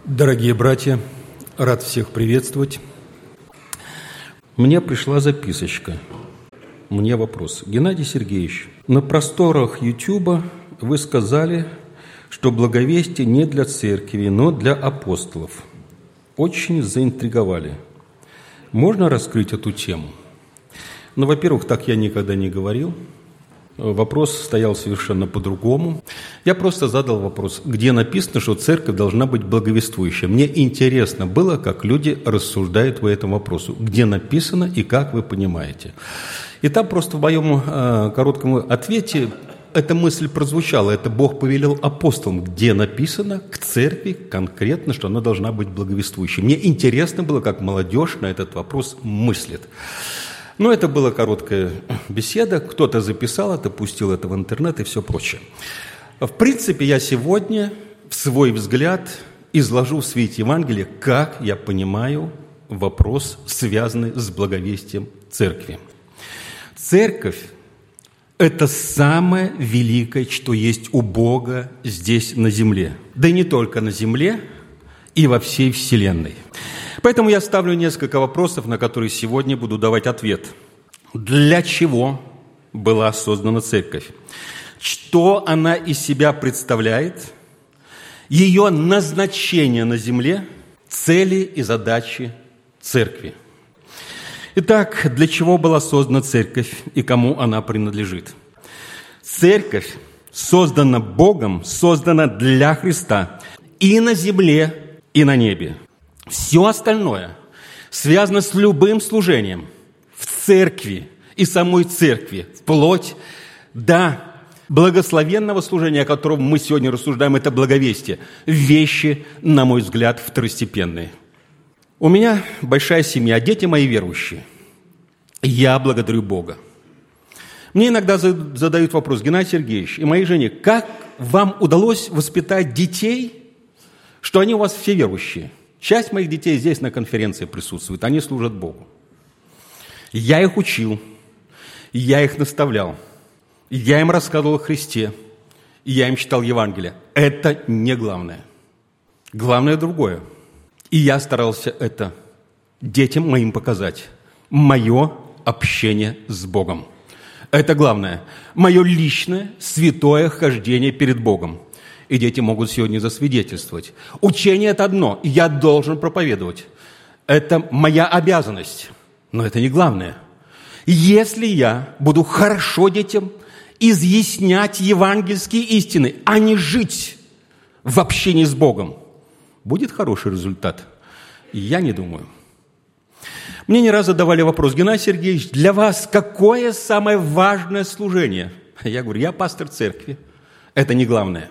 Дорогие братья, рад всех приветствовать. Мне пришла записочка. Мне вопрос. Геннадий Сергеевич, на просторах Ютуба вы сказали, что благовестие не для церкви, но для апостолов. Очень заинтриговали. Можно раскрыть эту тему? Ну, во-первых, так я никогда не говорил. Вопрос стоял совершенно по-другому. Я просто задал вопрос, где написано, что церковь должна быть благовествующей. Мне интересно было, как люди рассуждают по этому вопросу. Где написано и как вы понимаете. И там просто в моем коротком ответе эта мысль прозвучала. Это Бог повелел апостолам, где написано к церкви конкретно, что она должна быть благовествующей. Мне интересно было, как молодежь на этот вопрос мыслит. Но это была короткая беседа, кто-то записал это, пустил это в интернет и все прочее. В принципе, я сегодня свой взгляд изложу в свете Евангелия, как я понимаю вопрос, связанный с благовестием церкви. Церковь – это самое великое, что есть у Бога здесь на земле. Да и не только на земле, и во всей вселенной. Поэтому я ставлю несколько вопросов, на которые сегодня буду давать ответ. Для чего была создана церковь? Что она из себя представляет? Ее назначение на земле, цели и задачи церкви. Итак, для чего была создана церковь и кому она принадлежит? Церковь создана Богом, создана для Христа и на земле, и на небе. Все остальное связано с любым служением в церкви и самой церкви, вплоть до благословенного служения, о котором мы сегодня рассуждаем, это благовестие. Вещи, на мой взгляд, второстепенные. У меня большая семья, дети мои верующие. Я благодарю Бога. Мне иногда задают вопрос, Геннадий Сергеевич и моей жене, как вам удалось воспитать детей, что они у вас все верующие? Часть моих детей здесь на конференции присутствует, они служат Богу. Я их учил, я их наставлял, я им рассказывал о Христе, я им читал Евангелие. Это не главное. Главное другое. И я старался это детям моим показать. Мое общение с Богом. Это главное. Мое личное, святое хождение перед Богом. И дети могут сегодня засвидетельствовать. Учение – это одно, я должен проповедовать. Это моя обязанность, но это не главное. Если я буду хорошо детям изъяснять евангельские истины, а не жить в общении с Богом, будет хороший результат? Я не думаю. Мне не раз задавали вопрос, Геннадий Сергеевич, для вас какое самое важное служение? Я говорю, я пастор церкви, это не главное.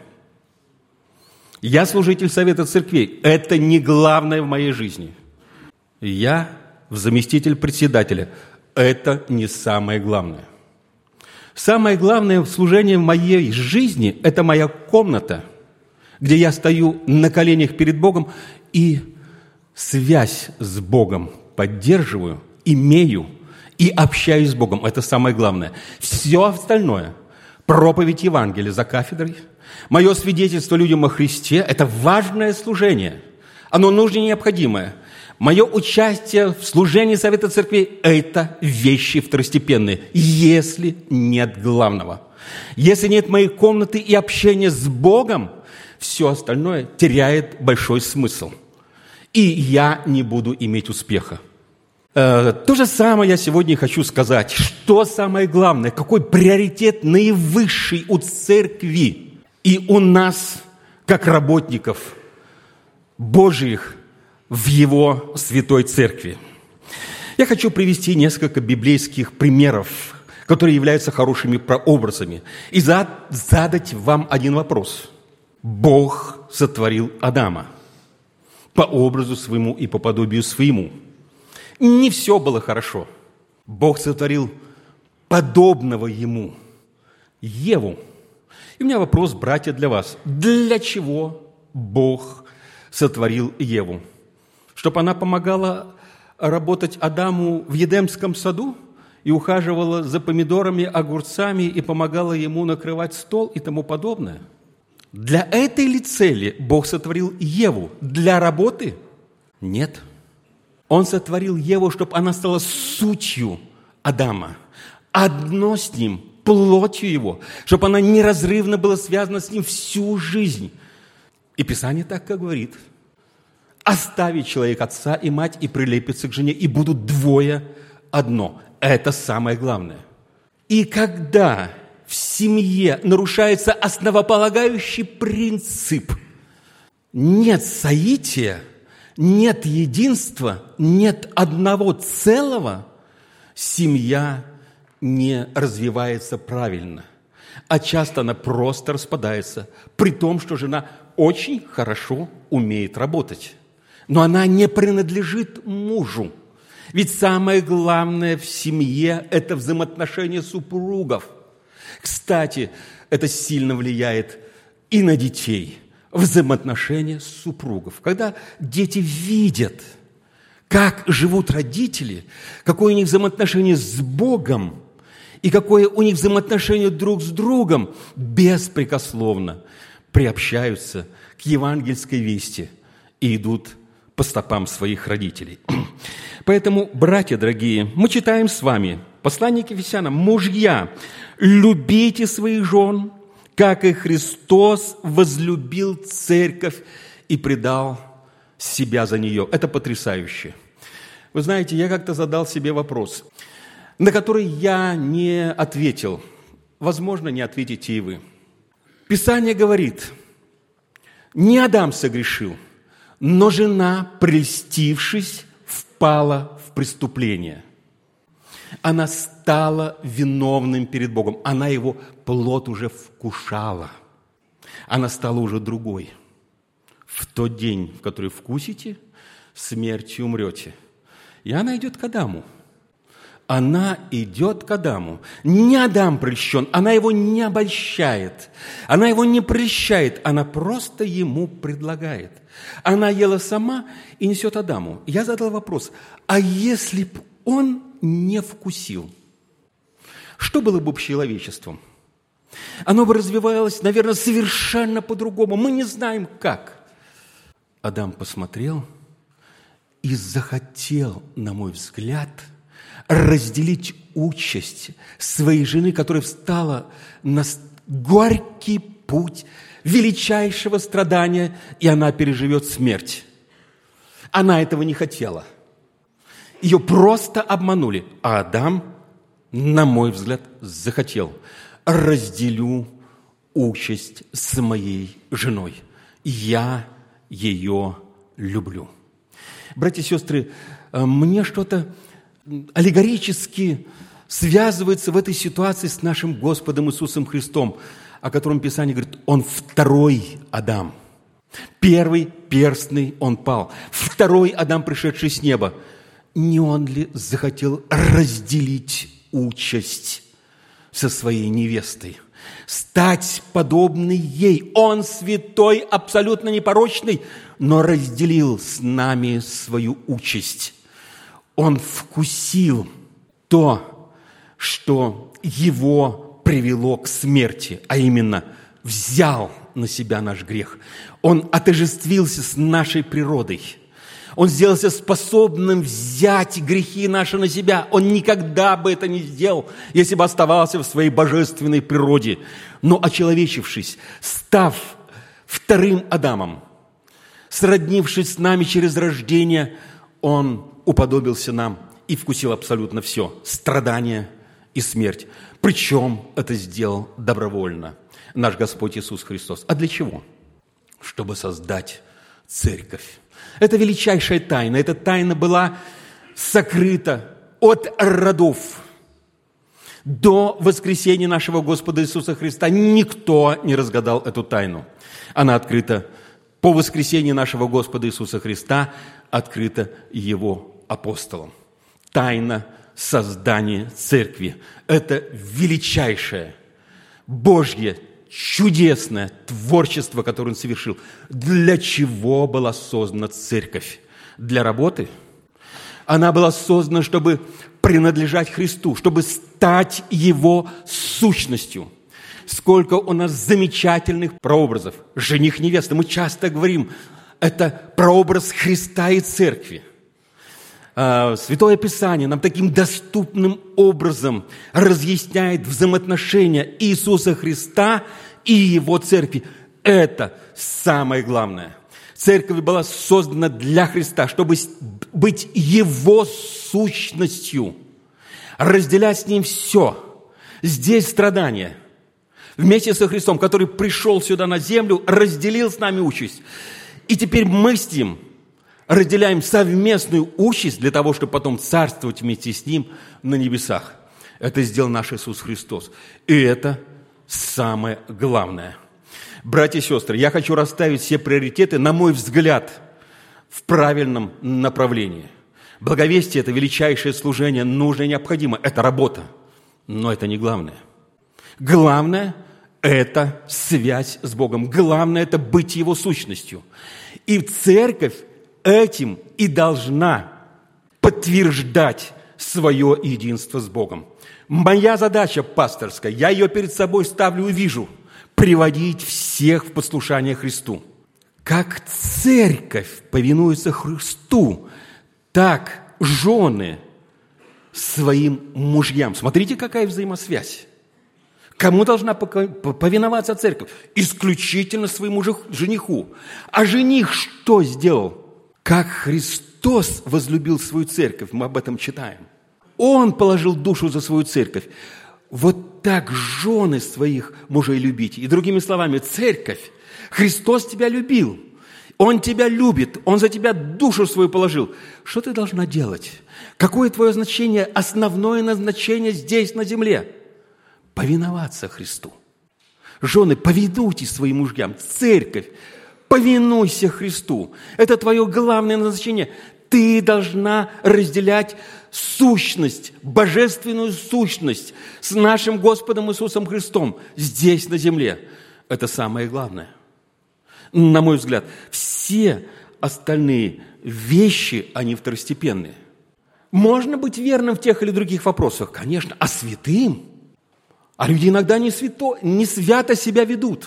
Я служитель Совета Церквей. Это не главное в моей жизни. Я заместитель председателя. Это не самое главное. Самое главное служение в моей жизни – это моя комната, где я стою на коленях перед Богом и связь с Богом поддерживаю, имею и общаюсь с Богом. Это самое главное. Все остальное – проповедь Евангелия за кафедрой, мое свидетельство людям о Христе – это важное служение. Оно нужное и необходимое. Мое участие в служении Совета Церквей – это вещи второстепенные, если нет главного. Если нет моей комнаты и общения с Богом, все остальное теряет большой смысл. И я не буду иметь успеха. То же самое я сегодня хочу сказать. Что самое главное? Какой приоритет наивысший у церкви? И у нас, как работников Божьих в Его Святой Церкви. Я хочу привести несколько библейских примеров, которые являются хорошими прообразами, и задать вам один вопрос. Бог сотворил Адама по образу своему и по подобию своему. Не все было хорошо. Бог сотворил подобного ему Еву. И у меня вопрос, братья, для вас. Для чего Бог сотворил Еву? Чтобы она помогала работать Адаму в Едемском саду и ухаживала за помидорами, огурцами и помогала ему накрывать стол и тому подобное? Для этой ли цели Бог сотворил Еву? Для работы? Нет. Он сотворил Еву, чтобы она стала сутью Адама, одно с ним, плотью его, чтобы она неразрывно была связана с ним всю жизнь. И Писание так как говорит: оставит человек отца и мать и прилепится к жене, и будут двое одно. Это самое главное. И когда в семье нарушается основополагающий принцип, нет соития, нет единства, нет одного целого, семья не развивается правильно, а часто она просто распадается, при том, что жена очень хорошо умеет работать, но она не принадлежит мужу. Ведь самое главное в семье – это взаимоотношения супругов. Кстати, это сильно влияет и на детей, взаимоотношения супругов. Когда дети видят, как живут родители, какое у них взаимоотношение с Богом и какое у них взаимоотношение друг с другом, беспрекословно приобщаются к евангельской вести и идут по стопам своих родителей. Поэтому, братья дорогие, мы читаем с вами послание к Ефесянам: «Мужья, любите своих жен, как и Христос возлюбил церковь и предал себя за нее». Это потрясающе. Вы знаете, я как-то задал себе вопрос, на который я не ответил. Возможно, не ответите и вы. Писание говорит: не Адам согрешил, но жена, прельстившись, впала в преступление. Она стала виновным перед Богом. Она его плоть уже вкушала. Она стала уже другой. В тот день, в который вкусите, смертью умрете. И она идет к Адаму. Она идет к Адаму. Не Адам прельщен, она его не обольщает. Она его не прельщает, она просто ему предлагает. Она ела сама и несет Адаму. Я задал вопрос: а если бы он не вкусил, что было бы с человечеством? Оно бы развивалось, наверное, совершенно по-другому. Мы не знаем, как. Адам посмотрел и захотел, на мой взгляд, разделить участь своей жены, которая встала на горький путь величайшего страдания, и она переживет смерть. Она этого не хотела. Ее просто обманули. А Адам, на мой взгляд, захотел: разделю участь с моей женой. Я ее люблю. Братья и сестры, мне что-то аллегорически связывается в этой ситуации с нашим Господом Иисусом Христом, о котором Писание говорит: Он второй Адам. Первый, перстный, он пал. Второй Адам, пришедший с неба. Не он ли захотел разделить участь со своей невестой? Стать подобной ей. Он святой, абсолютно непорочный, но разделил с нами свою участь. Он вкусил то, что его привело к смерти, а именно взял на себя наш грех. Он отождествился с нашей природой. Он сделался способным взять грехи наши на себя. Он никогда бы это не сделал, если бы оставался в своей божественной природе. Но очеловечившись, став вторым Адамом, сроднившись с нами через рождение, Он уподобился нам и вкусил абсолютно все – страдания и смерть. Причем это сделал добровольно наш Господь Иисус Христос. А для чего? Чтобы создать церковь. Это величайшая тайна. Эта тайна была сокрыта от родов. До воскресения нашего Господа Иисуса Христа никто не разгадал эту тайну. Она открыта по воскресении нашего Господа Иисуса Христа, открыта Его апостолам. Тайна создания церкви – это величайшее Божье чудесное творчество, которое Он совершил. Для чего была создана церковь? Для работы? Она была создана, чтобы принадлежать Христу, чтобы стать Его сущностью, сколько у нас замечательных прообразов. Жених, невеста. Мы часто говорим, это прообраз Христа и Церкви. Святое Писание нам таким доступным образом разъясняет взаимоотношения Иисуса Христа и Его Церкви. Это самое главное. Церковь была создана для Христа, чтобы быть Его сущностью, разделять с Ним все. Здесь страдания. Вместе со Христом, который пришел сюда на землю, разделил с нами участь. И теперь мы с Ним разделяем совместную участь для того, чтобы потом царствовать вместе с Ним на небесах. Это сделал наш Иисус Христос. И это самое главное. Братья и сестры, я хочу расставить все приоритеты, на мой взгляд, в правильном направлении. Благовестие – это величайшее служение, нужное и необходимое. Это работа, но это не главное. Главное – это связь с Богом. Главное – это быть Его сущностью. И церковь этим и должна подтверждать свое единство с Богом. Моя задача пасторская, я ее перед собой ставлю и вижу – приводить всех в послушание Христу. Как церковь повинуется Христу, так жены своим мужьям. Смотрите, какая взаимосвязь. Кому должна повиноваться церковь? Исключительно своему жениху. А жених что сделал? Как Христос возлюбил свою церковь, мы об этом читаем. Он положил душу за свою церковь. Вот так жены своих мужей любите. И другими словами, церковь, Христос тебя любил. Он тебя любит, Он за тебя душу свою положил. Что ты должна делать? Какое твое значение, основное назначение здесь, на земле? Повиноваться Христу. Жены, повинуйтесь своим мужьям. Церковь, повинуйся Христу. Это твое главное назначение. Ты должна разделять сущность, божественную сущность с нашим Господом Иисусом Христом здесь, на земле. Это самое главное. На мой взгляд, все остальные вещи, они второстепенные. Можно быть верным в тех или других вопросах, конечно, а святым? А люди иногда не свято себя ведут.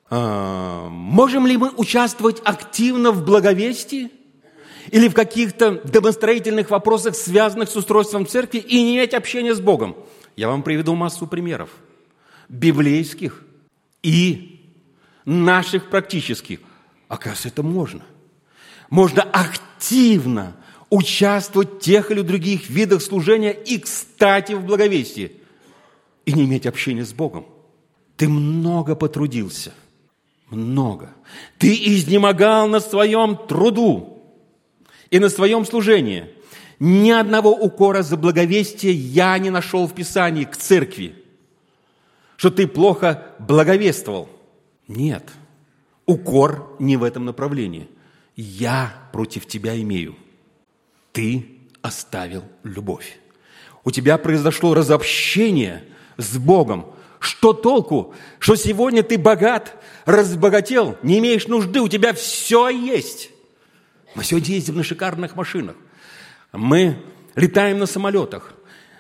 Можем ли мы участвовать активно в благовестии? Или в каких-то домостроительных вопросах, связанных с устройством церкви, и не иметь общения с Богом? Я вам приведу массу примеров. Библейских и наших практических. Оказывается, это можно. Можно активно участвовать в тех или других видах служения и, кстати, в благовестии. И не иметь общения с Богом. Ты много потрудился. Много. Ты изнемогал на своем труду и на своем служении. Ни одного укора за благовестие я не нашел в Писании к церкви, что ты плохо благовествовал. Нет, укор не в этом направлении. Я против тебя имею. Ты оставил любовь. У тебя произошло разобщение с Богом. Что толку, что сегодня ты богат, разбогател, не имеешь нужды, у тебя все есть. Мы сегодня ездим на шикарных машинах. Мы летаем на самолетах.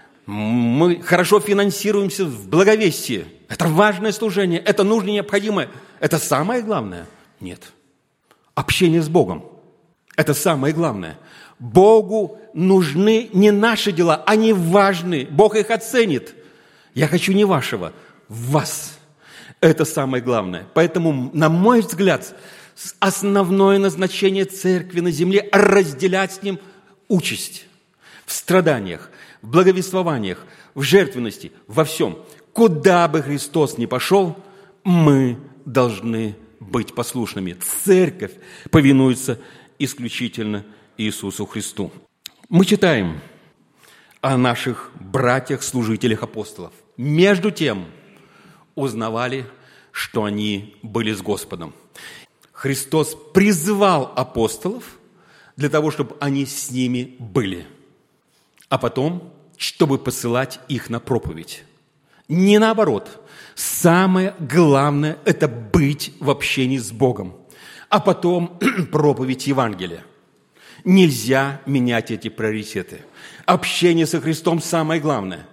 Мы хорошо финансируемся в благовестии. Это важное служение, это нужно и необходимое. Это самое главное? Нет. Общение с Богом. Это самое главное. Богу нужны не наши дела, они важны. Бог их оценит. Я хочу не вашего, вас. Это самое главное. Поэтому, на мой взгляд, основное назначение церкви на земле – разделять с Ним участь в страданиях, в благовествованиях, в жертвенности, во всем. Куда бы Христос ни пошел, мы должны быть послушными. Церковь повинуется исключительно Иисусу Христу. Мы читаем о наших братьях-служителях апостолов. Между тем узнавали, что они были с Господом. Христос призвал апостолов для того, чтобы они с ними были, а потом, чтобы посылать их на проповедь. Не наоборот. Самое главное – это быть в общении с Богом, а потом проповедь Евангелия. Нельзя менять эти приоритеты. Общение со Христом – самое главное.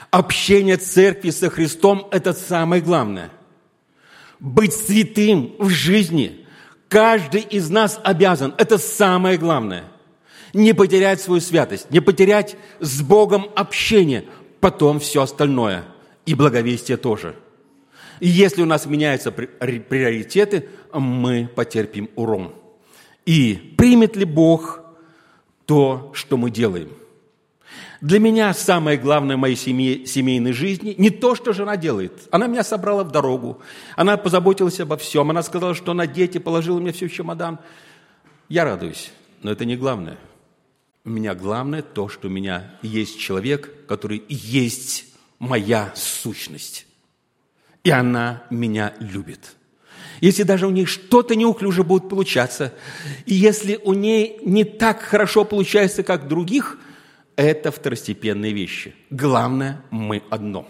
Общение церкви со Христом – это самое главное. Быть святым в жизни каждый из нас обязан. Это самое главное. Не потерять свою святость, не потерять с Богом общение. Потом все остальное. И благовестие тоже. И если у нас меняются приоритеты, мы потерпим урон. И примет ли Бог то, что мы делаем? Для меня самое главное в моей семейной жизни не то, что жена делает. Она меня собрала в дорогу, она позаботилась обо всем, она сказала, что на дети, положила мне все в чемодан. Я радуюсь, но это не главное. У меня главное то, что у меня есть человек, который есть моя сущность. И она меня любит. Если даже у ней что-то неуклюже будет получаться, и если у ней не так хорошо получается, как у других, это второстепенные вещи. Главное, мы одно.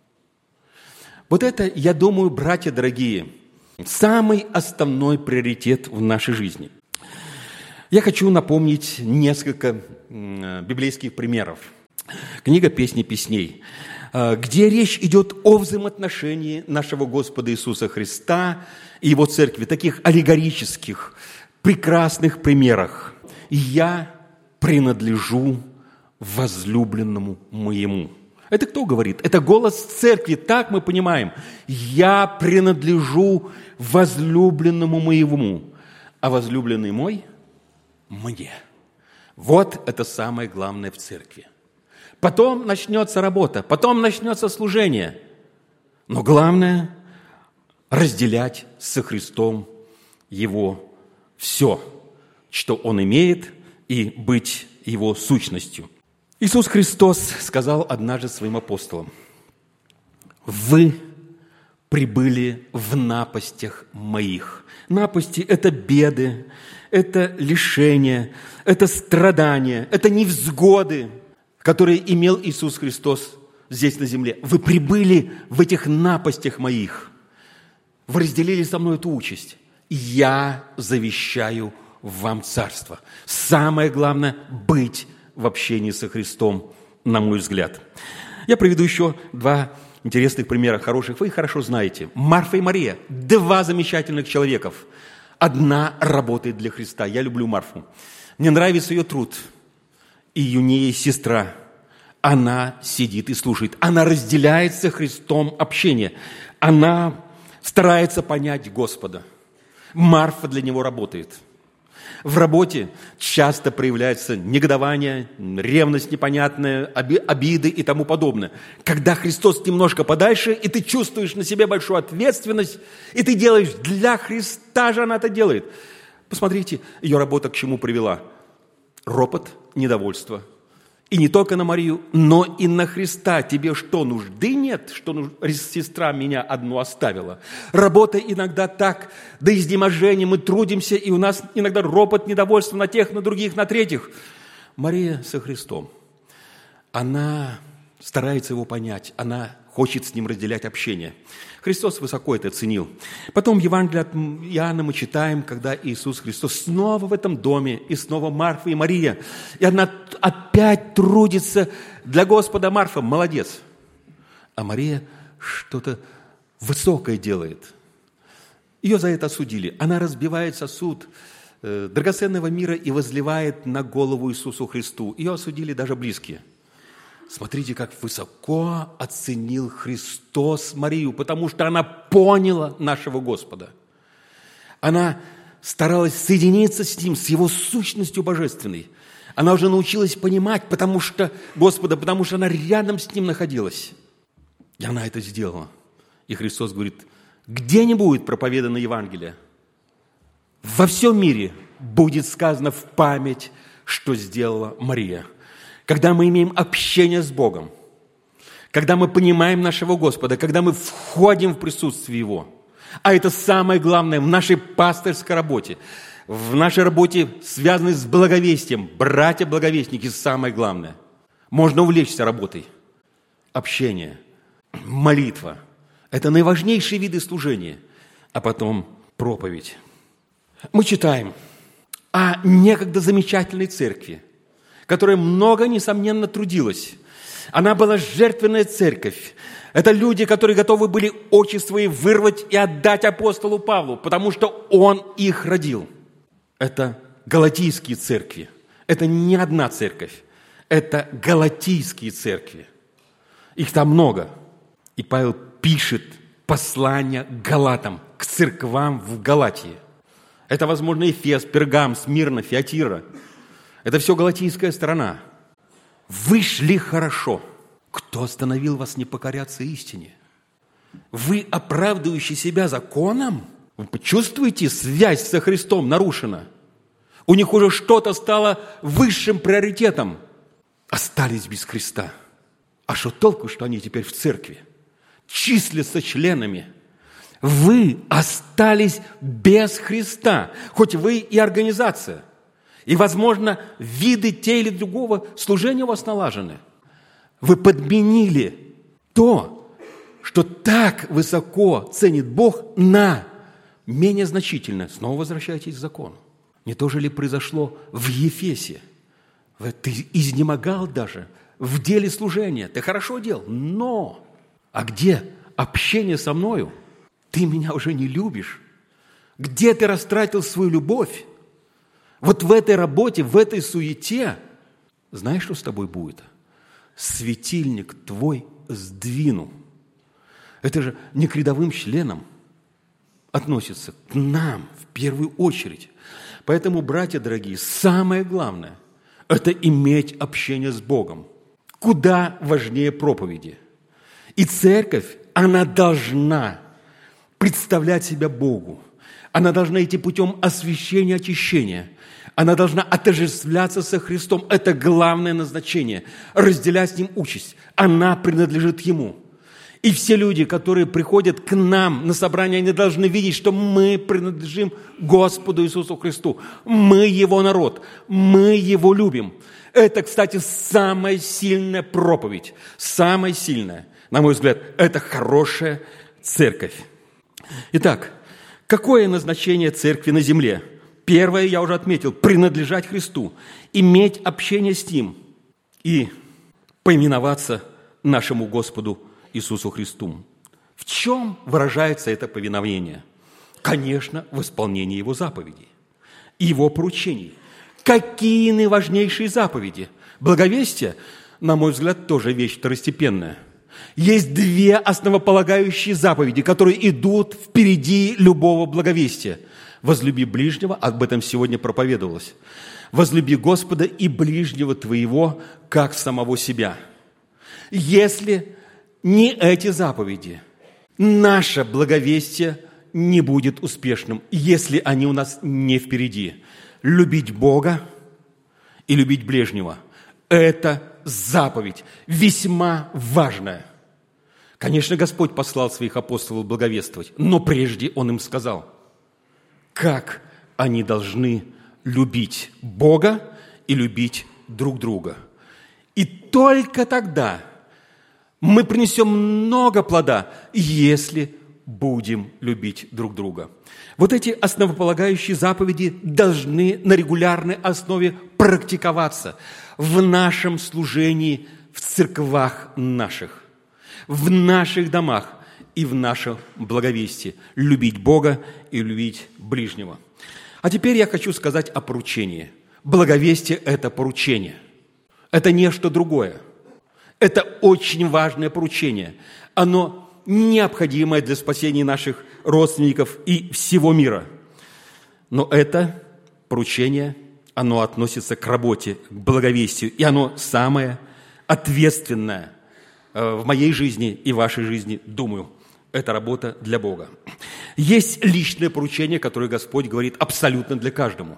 Вот это, я думаю, братья дорогие, самый основной приоритет в нашей жизни. Я хочу напомнить несколько библейских примеров. Книга «Песни песней», где речь идет о взаимоотношении нашего Господа Иисуса Христа и Его Церкви, таких аллегорических, прекрасных примерах. «Я принадлежу возлюбленному моему». Это кто говорит? Это голос церкви, так мы понимаем. «Я принадлежу возлюбленному моему, а возлюбленный мой мне». Вот это самое главное в церкви. Потом начнется работа, потом начнется служение. Но главное – разделять со Христом Его все, что Он имеет, и быть Его сущностью. Иисус Христос сказал однажды своим апостолам: «Вы прибыли в напастях моих». Напасти – это беды, это лишения, это страдания, это невзгоды, которые имел Иисус Христос здесь на земле. Вы прибыли в этих напастях моих. Вы разделили со мной эту участь. Я завещаю вам царство. Самое главное – быть в общении со Христом, на мой взгляд. Я приведу еще два интересных примера, хороших. Вы их хорошо знаете. Марфа и Мария – два замечательных человеков. Одна работает для Христа. Я люблю Марфу. Мне нравится ее труд. И у нее есть сестра. Она сидит и слушает. Она разделяет со Христом общение. Она старается понять Господа. Марфа для Него работает. В работе часто проявляется негодование, ревность непонятная, обиды и тому подобное. Когда Христос немножко подальше, и ты чувствуешь на себе большую ответственность, и ты делаешь для Христа же она это делает. Посмотрите, ее работа к чему привела. Ропот, недовольство. И не только на Марию, но и на Христа. Тебе что, нужды нет, что сестра меня одну оставила? Работа иногда так, до изнеможения, мы трудимся, и у нас иногда ропот, недовольство на тех, на других, на третьих. Мария со Христом, она старается его понять, она хочет с ним разделять общение. Христос высоко это ценил. Потом в Евангелии от Иоанна мы читаем, когда Иисус Христос снова в этом доме, и снова Марфа и Мария. И она опять трудится для Господа. Марфа молодец. А Мария что-то высокое делает. Ее за это осудили. Она разбивает сосуд драгоценного мира и возливает на голову Иисусу Христу. Ее осудили даже близкие. Смотрите, как высоко оценил Христос Марию, потому что она поняла нашего Господа. Она старалась соединиться с Ним, с Его сущностью божественной. Она уже научилась понимать Господа, потому что она рядом с Ним находилась. И она это сделала. И Христос говорит: где не будет проповедано Евангелие, во всем мире будет сказано в память, что сделала Мария. Когда мы имеем общение с Богом, когда мы понимаем нашего Господа, когда мы входим в присутствие Его, а это самое главное в нашей пастырской работе, в нашей работе, связанной с благовестием, братья-благовестники, самое главное. Можно увлечься работой. Общение, молитва – это наиважнейшие виды служения, а потом проповедь. Мы читаем о некогда замечательной церкви, которая много, несомненно, трудилась. Она была жертвенная церковь. Это люди, которые готовы были очи свои вырвать и отдать апостолу Павлу, потому что он их родил. Это галатийские церкви. Это не одна церковь. Это галатийские церкви. Их там много. И Павел пишет послание к галатам, к церквам в Галатии. Это, возможно, Эфес, Пергам, Смирна, Фиатира. Это все галатийская сторона. Вы шли хорошо. Кто остановил вас не покоряться истине? Вы, оправдывающие себя законом, вы почувствуете, связь со Христом нарушена. У них уже что-то стало высшим приоритетом. Остались без Христа. А что толку, что они теперь в церкви? Числятся членами. Вы остались без Христа. Хоть вы и организация. И, возможно, виды те или другого служения у вас налажены. Вы подменили то, что так высоко ценит Бог, на менее значительное. Снова возвращайтесь к закону. Не то же ли произошло в Ефесе? Ты изнемогал даже в деле служения. Ты хорошо делал, но... А где общение со мною? Ты меня уже не любишь. Где ты растратил свою любовь? Вот в этой работе, в этой суете, знаешь, что с тобой будет? Светильник твой сдвину. Это же не к рядовым членам относится, к нам в первую очередь. Поэтому, братья дорогие, самое главное – это иметь общение с Богом. Куда важнее проповеди. И церковь, она должна представлять себя Богу. Она должна идти путем освящения, очищения. Она должна отождествляться со Христом. Это главное назначение. Разделять с Ним участь. Она принадлежит Ему. И все люди, которые приходят к нам на собрание, они должны видеть, что мы принадлежим Господу Иисусу Христу. Мы Его народ. Мы Его любим. Это, кстати, самая сильная проповедь. Самая сильная. На мой взгляд, это хорошая церковь. Итак, какое назначение церкви на земле? Первое, я уже отметил, принадлежать Христу, иметь общение с Ним и повиноваться нашему Господу Иисусу Христу. В чем выражается это повиновение? Конечно, в исполнении Его заповедей, Его поручений. Какие наиважнейшие заповеди? Благовестие, на мой взгляд, тоже вещь второстепенная. Есть две основополагающие заповеди, которые идут впереди любого благовестия. Возлюби ближнего, об этом сегодня проповедовалось. Возлюби Господа и ближнего твоего, как самого себя. Если не эти заповеди, наше благовестие не будет успешным, если они у нас не впереди. Любить Бога и любить ближнего – это заповедь, весьма важная. Конечно, Господь послал своих апостолов благовествовать, но прежде Он им сказал, как они должны любить Бога и любить друг друга. И только тогда мы принесем много плода, если будем любить друг друга. Вот эти основополагающие заповеди должны на регулярной основе практиковаться в нашем служении, в церквах наших, в наших домах и в нашем благовестии. Любить Бога и любить ближнего. А теперь я хочу сказать о поручении. Благовестие – это поручение. Это нечто другое. Это очень важное поручение. Оно необходимое для спасения наших родственников и всего мира. Но это поручение, оно относится к работе, к благовестию, и оно самое ответственное в моей жизни и в вашей жизни, думаю. Это работа для Бога. Есть личное поручение, которое Господь говорит абсолютно для каждому.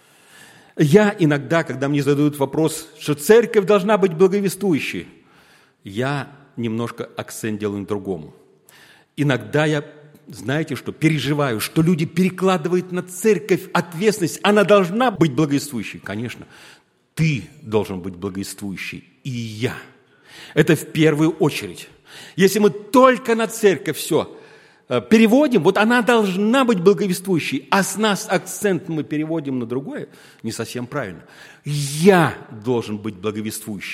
Я иногда, когда мне задают вопрос, что церковь должна быть благовествующей, я немножко акцент делаю на другому. Иногда я, знаете что, переживаю, что люди перекладывают на церковь ответственность. Она должна быть благовествующей. Конечно, ты должен быть благовествующей, и я. Это в первую очередь. Если мы только на церковь все переводим, вот она должна быть благовествующей, а с нас акцент мы переводим на другое, не совсем правильно. Я должен быть благовествующим,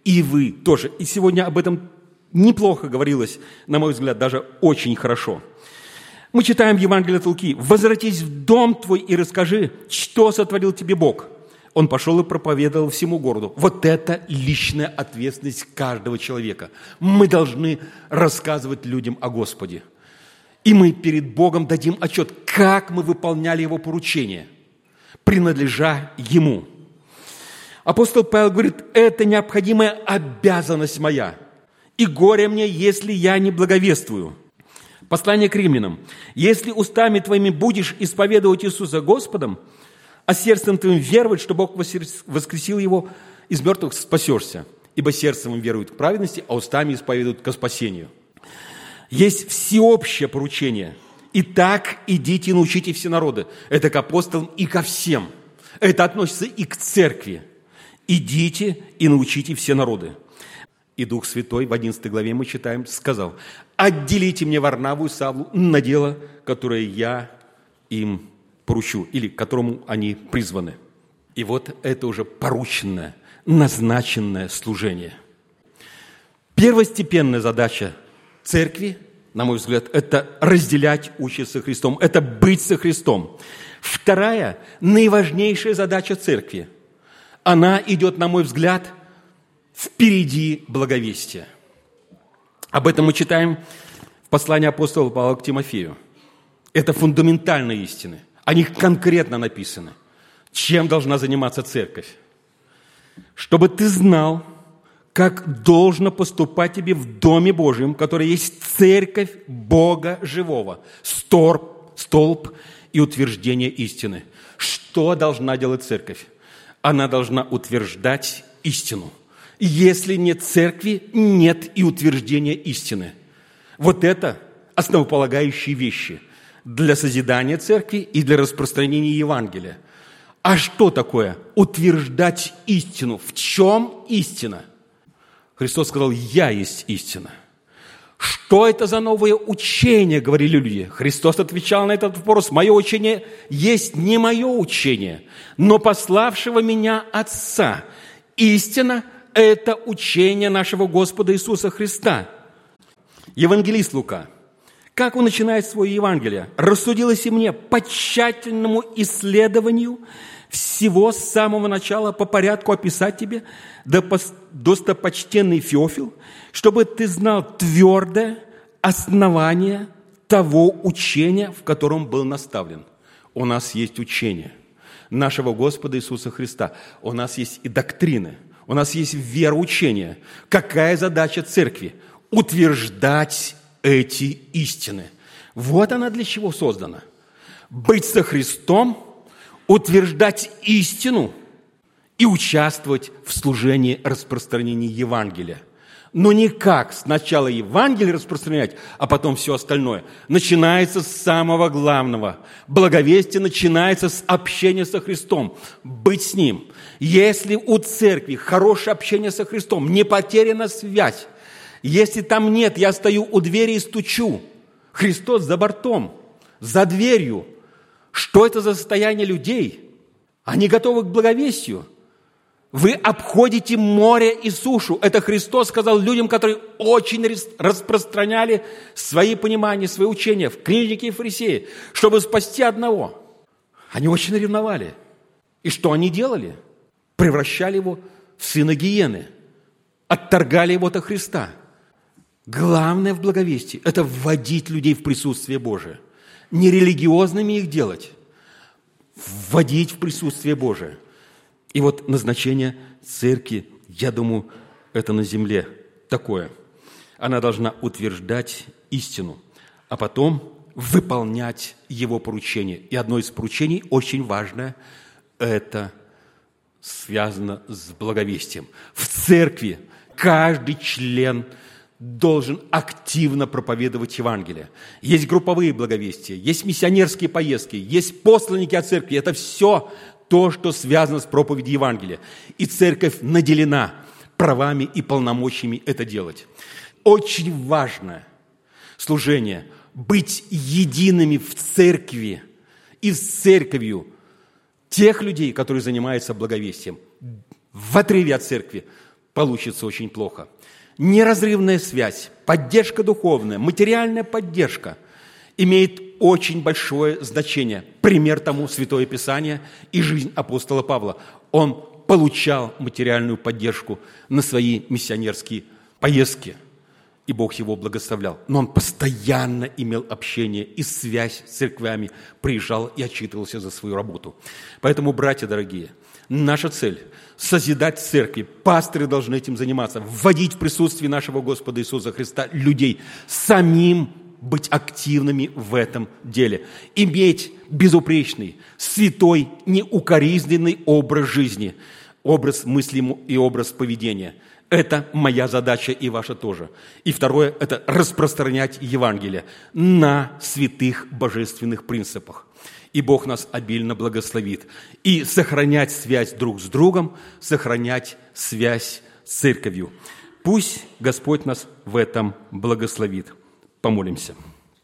И вы тоже. И сегодня об этом неплохо говорилось, на мой взгляд, даже очень хорошо. Мы читаем Евангелие от Луки. «Возвратись в дом твой и расскажи, что сотворил тебе Бог». Он пошел и проповедовал всему городу. Вот это личная ответственность каждого человека. Мы должны рассказывать людям о Господе. И мы перед Богом дадим отчет, как мы выполняли Его поручения, принадлежа Ему. Апостол Павел говорит, это необходимая обязанность моя, и горе мне, если я не благовествую. Послание к римлянам. Если устами твоими будешь исповедовать Иисуса Господом, а сердцем твоим веровать, что Бог воскресил Его из мертвых, спасешься. Ибо сердцем веруют к праведности, а устами исповедуют ко спасению. Есть всеобщее поручение. Итак, идите и научите все народы. Это к апостолам и ко всем. Это относится и к церкви. Идите и научите все народы. И Дух Святой, в 11 главе мы читаем, сказал, отделите мне Варнаву и Савлу на дело, которое я им поручу, или к которому они призваны. И вот это уже порученное, назначенное служение. Первостепенная задача церкви, на мой взгляд, это разделять участь со Христом, это быть со Христом. Вторая, наиважнейшая задача церкви, она идет, на мой взгляд, впереди благовестия. Об этом мы читаем в послании апостола Павла к Тимофею. Это фундаментальные истины. О них конкретно написано. Чем должна заниматься церковь? Чтобы ты знал, как должно поступать тебе в Доме Божьем, который есть церковь Бога живого, столб и утверждение истины. Что должна делать церковь? Она должна утверждать истину. Если нет церкви, нет и утверждения истины. Вот это основополагающие вещи для созидания церкви и для распространения Евангелия. А что такое утверждать истину? В чем истина? Христос сказал, «Я есть истина». Что это за новое учение, говорили люди? Христос отвечал на этот вопрос, «Мое учение есть не мое учение, но пославшего меня Отца. Истина – это учение нашего Господа Иисуса Христа». Евангелист Лука, как он начинает свое Евангелие? «Рассудилось и мне по тщательному исследованию всего с самого начала по порядку описать тебе, достопочтенный Феофил, чтобы ты знал твердое основание того учения, в котором был наставлен». У нас есть учение нашего Господа Иисуса Христа. У нас есть и доктрины. У нас есть вероучение. Какая задача церкви? Утверждать эти истины. Вот она для чего создана. Быть со Христом, утверждать истину и участвовать в служении распространения Евангелия. Но не как сначала Евангелие распространять, а потом все остальное. Начинается с самого главного. Благовестие начинается с общения со Христом. Быть с Ним. Если у церкви хорошее общение со Христом, не потеряна связь, если там нет, я стою у двери и стучу, Христос за бортом, за дверью. Что это за состояние людей? Они готовы к благовестию. Вы обходите море и сушу. Это Христос сказал людям, которые очень распространяли свои понимания, свои учения в книжники и фарисеи, чтобы спасти одного. Они очень ревновали. И что они делали? Превращали его в сына гиены. Отторгали его от Христа. Главное в благовестии – это вводить людей в присутствие Божие. Не религиозными их делать, вводить в присутствие Божие. И вот назначение церкви, я думаю, это на земле такое. Она должна утверждать истину, а потом выполнять его поручения. И одно из поручений, очень важное, это связано с благовестием. В церкви каждый член должен активно проповедовать Евангелие. Есть групповые благовестия, есть миссионерские поездки, есть посланники от церкви. Это все то, что связано с проповедью Евангелия. И церковь наделена правами и полномочиями это делать. Очень важное служение – быть едиными в церкви и с церковью тех людей, которые занимаются благовестием. В отрыве от церкви получится очень плохо. Неразрывная связь, поддержка духовная, материальная поддержка имеет очень большое значение. Пример тому Святое Писание и жизнь апостола Павла. Он получал материальную поддержку на свои миссионерские поездки, и Бог его благословлял. Но он постоянно имел общение и связь с церквями, приезжал и отчитывался за свою работу. Поэтому, братья дорогие, наша цель – созидать церкви. Пасторы должны этим заниматься, вводить в присутствие нашего Господа Иисуса Христа людей, самим быть активными в этом деле, иметь безупречный, святой, неукоризненный образ жизни, образ мысли и образ поведения. Это моя задача и ваша тоже. И второе – это распространять Евангелие на святых божественных принципах. И Бог нас обильно благословит. И сохранять связь друг с другом, сохранять связь с церковью. Пусть Господь нас в этом благословит. Помолимся.